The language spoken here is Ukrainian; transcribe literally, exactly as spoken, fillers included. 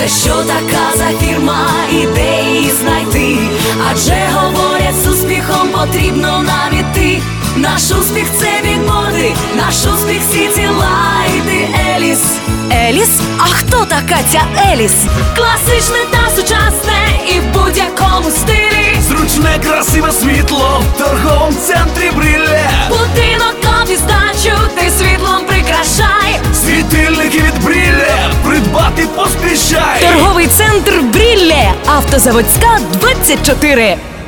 Це що така за фірма, ідеї знайти? Адже говорять, з успіхом потрібно нам іти. Наш успіх – це бігборди, наш успіх – сіті лайти. Еліс. Еліс? А хто така ця Еліс? Класичне та сучасне і в будь-якому стилі. Зручне, красиве світло в торговому центрі Брілле. Будинок, офіс, дачу ти світлом прикрашай. Світильники від Брілле, придбати поспішай. Торговий центр Брілле. Автозаводська, двадцять чотири.